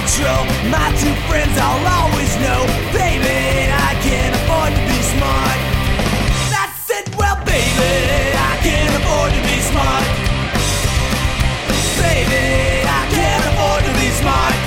control. My two friends I'll always know. Baby, I can't afford to be smart. I said, well, baby, I can't afford to be smart. Baby, I can't afford to be smart.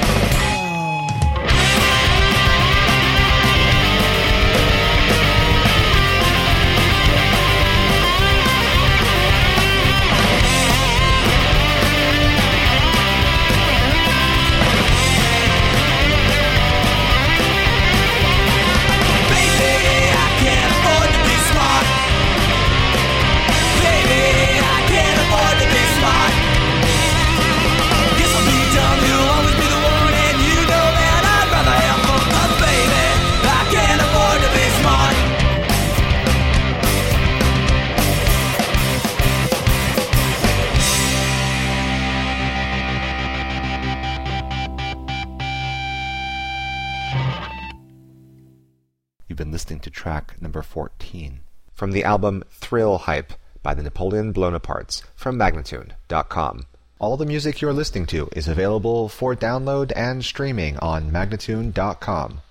You've been listening to track number 14 from the album Thrill Hype by the Napoleon Blonaparts from Magnatune.com. All the music you're listening to is available for download and streaming on Magnatune.com.